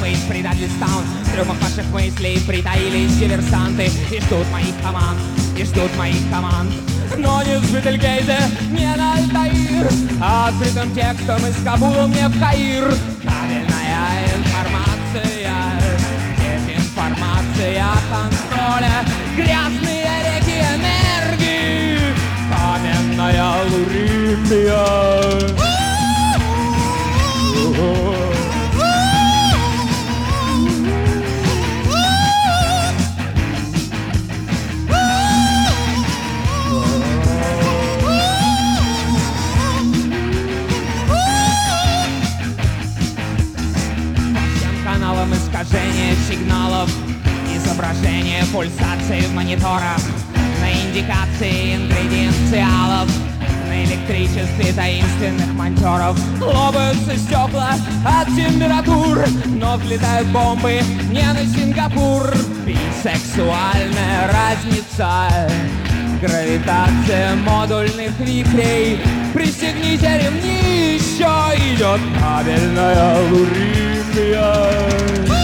весь предательстан. В трюмах ваших мыслей притаились диверсанты и ждут моих команд, и ждут моих команд. Но не с Бетельгейзе, не на Альтаир, а открытым текстом из Кабула мне в Каир. Правильная информация, дезинформация контроля, грязные реки энергии, каменная луритмия. Искажение сигналов, изображение пульсаций в мониторах, на индикации ингредиенциалов, на электричестве таинственных монтеров. Лопаются стекла от температур, но взлетают бомбы не на Сингапур. Бисексуальная разница, гравитация модульных вихрей. Пристегните ремни, еще идет кабельная луритмия.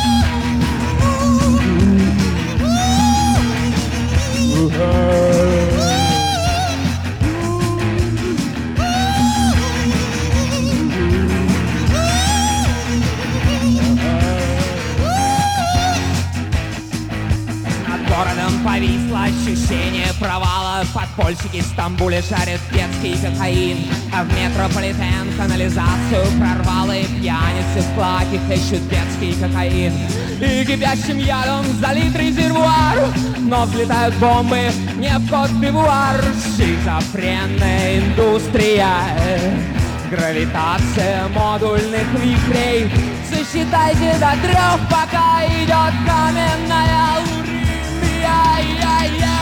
Над городом повисло ощущение провала. Подпольщики в Стамбуле шарят детский кокаин, а в метрополитен канализацию прорвало, и пьяницы в клаках ищут детский кокаин. И кипящим ядом залит резервуар, но взлетают бомбы не в Кот-д'Ивуар. Шизофренная индустрия, гравитация модульных вихрей. Сосчитайте до 3, пока идет каменная луритмия.